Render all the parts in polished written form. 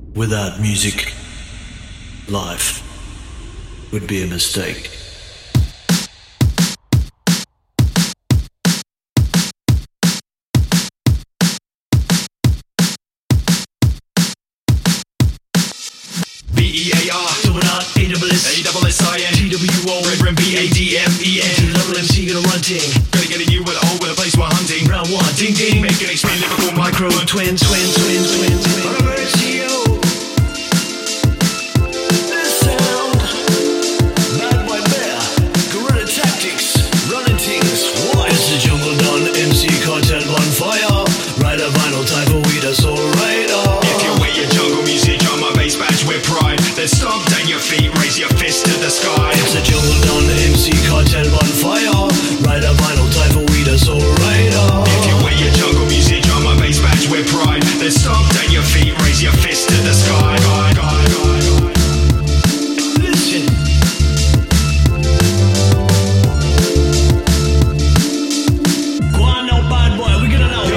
Without music, life would be a mistake. B-E-A-R, double R, A-double-S, A-double-S-I-N, T-W-O, Reverend B-A-D-M-E-N, double MC gonna run ting, gonna get at you with a hole with a place we're hunting, round one, ding ding, make it explain lyrical micro, twins. This sound, Bad Boy Bear, Guerrilla Tactics, running things, what? It's the Jungle Don MC Cartel Bonfire, ride a vinyl type of weed, that's alright. If you wear your jungle music, drum my bass badge with pride, then stomp down your feet, raise your fist to the sky. It's the Jungle Don MC Cartel Bonfire, ride a vinyl type of weed, that's alright. If you wear your jungle music, drum my bass badge with pride, then stomp down your feet, raise your fist to the sky. Listen. Go on now, bad boy, we gonna know.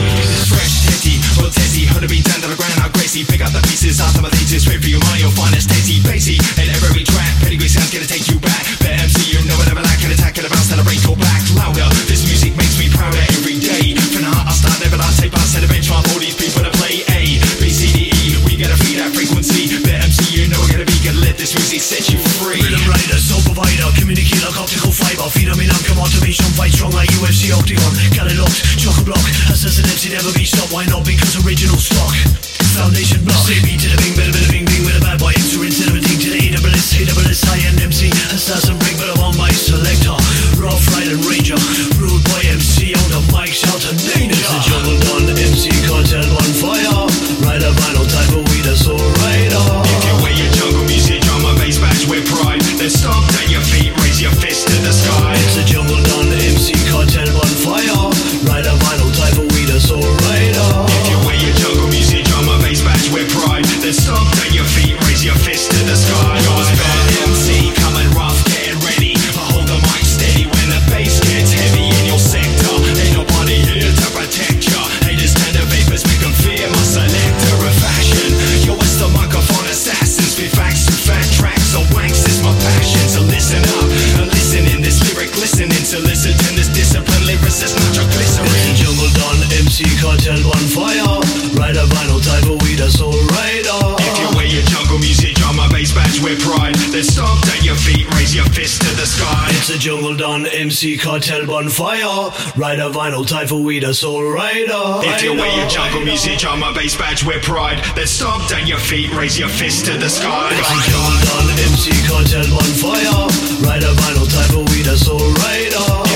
Fresh, tetty, well testy, heard to be down to the ground, how crazy. Pick up the pieces after my thesis, straight for your mind, you'll find it's tasty, bassy. And every track, pedigree sounds gonna take you back. Better MC, you know I never lack an attack, and a bounce, celebrate, go back louder. This music makes me prouder every day. From the heart I start, never last, tape, I set a benchmark, all these people to play A, B, C, D, E. We gotta feed that frequency. Better MC, you know I gotta be, gonna let this music set you free. Rhythm rider, soul provider, communicate like optical fiber. Feed them in come automation, fight strong like UFC Octagon. Got it locked, chock-a-block. Assassin MC never be stopped. Why not? Because original stock. Foundation block. Say B to the bing, bada bada bing bing with a bad boy. Enter instead of a ding to the A-double-S, A-double-S, I-N MC. Assassin bring, but I'm on my selector. Rough Rider Ranger, rude boy MC on the mic, shout to danger. It's the Jungle Don MC Cartel Bonfire. Ride a vinyl type of weed, that's alright. If you wear your jungle music, drum my bass badge with pride, then stomp down your feet, raise your fist to the sky. It's the Jungle Don MC Cartel Bonfire. Ride a vinyl type of weed, that's alright. If you wear your jungle music, drum my bass badge with pride, then stomp down your feet, raise your fist to the sky. Yours bad MC, coming rough, getting ready. I hold the mic steady when the bass gets heavy in your sector. Ain't nobody here to protect ya. Haters tend to vapors, make them fear my selector of fashion. Yo, it's the microphone assassins, spit facts to fat tracks, so wanks is my passion. So listen up, and listen in this lyric, listening to listen to this discipline. Lyrics is nitroglycerin. It's the Jungle Don MC Cartel Bonfire. Ride a vinyl type of weed, that's alright. If you wear your jungle music, drum my bass badge with pride, then stomp down your feet, raise your fist to the sky. It's the Jungle Don MC Cartel Bonfire. Ride a vinyl type of weed, that's alright. If you wear your jungle music, drum my bass badge with pride, then stomp down your feet, raise your fist to the sky. It's the Jungle Don MC Cartel Bonfire. Ride a vinyl type of weed, that's alright.